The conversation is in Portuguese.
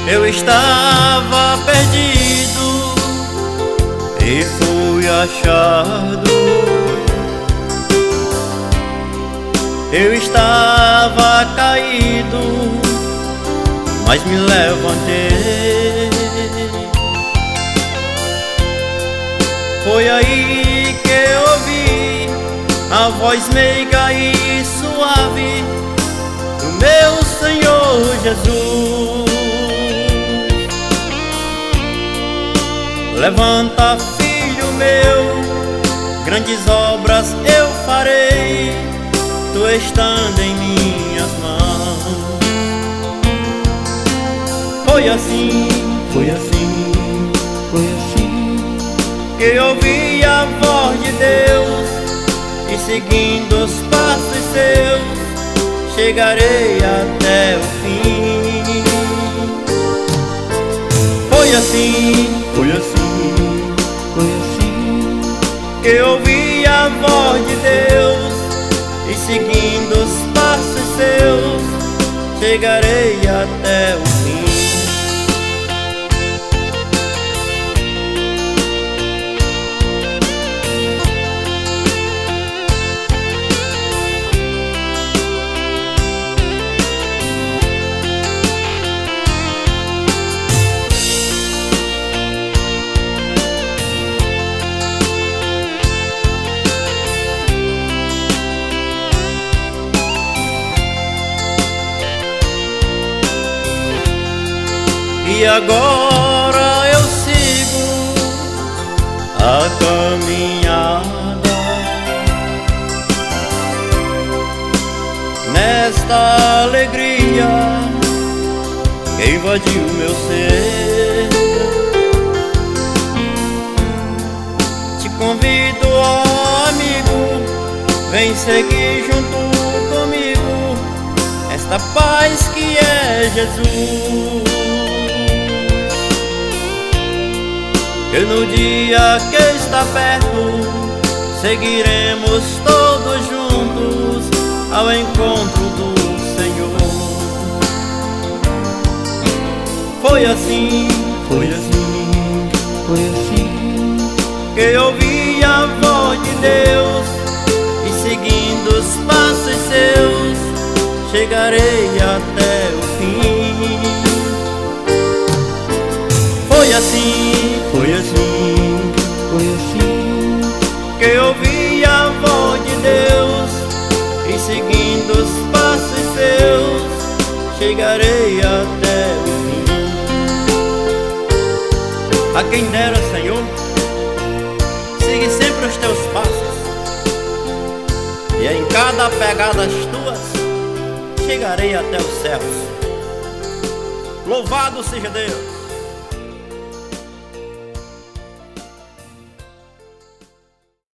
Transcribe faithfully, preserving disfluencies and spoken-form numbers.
Eu estava perdido e fui achado. Eu estava caído, mas me levantei. Foi aí que eu ouvi a voz meiga e suave do meu Senhor Jesus. Levanta, filho meu, grandes obras eu farei, tu estando em minhas mãos. Foi assim, Foi assim, foi assim que ouvi a voz de Deus, e seguindo os passos seus, chegarei até o fim. Foi assim, Foi assim, foi assim que ouvi a voz de Deus, e seguindo os passos seus, chegarei até o fim. E agora eu sigo a caminhada nesta alegria que invadiu meu ser. Te convido, ó amigo, vem seguir junto comigo esta paz que é Jesus. Que no dia que está perto, seguiremos todos juntos ao encontro do Senhor. Foi assim, Foi assim, foi assim que ouvi a voz de Deus, e seguindo os passos seus, chegarei até o fim. Foi assim, Foi assim, foi assim que ouvi a voz de Deus, e seguindo os passos seus, chegarei até o fim. A quem dera, Senhor, siga sempre os teus passos, e em cada pegada das tuas, chegarei até os céus. Louvado seja Deus!